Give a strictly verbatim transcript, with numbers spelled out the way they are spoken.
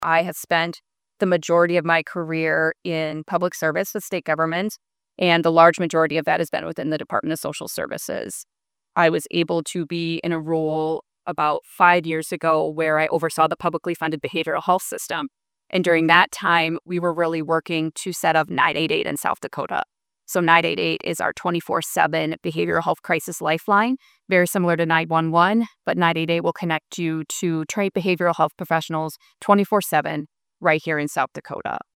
I have spent the majority of my career in public service with state government, and the large majority of that has been within the Department of Social Services. I was able to be in a role about five years ago where I oversaw the publicly funded behavioral health system. And during that time, we were really working to set up nine eight eight in South Dakota. So nine eight eight is our twenty-four seven behavioral health crisis lifeline, very similar to nine one one, but nine eight eight will connect you to trained behavioral health professionals twenty-four seven right here in South Dakota.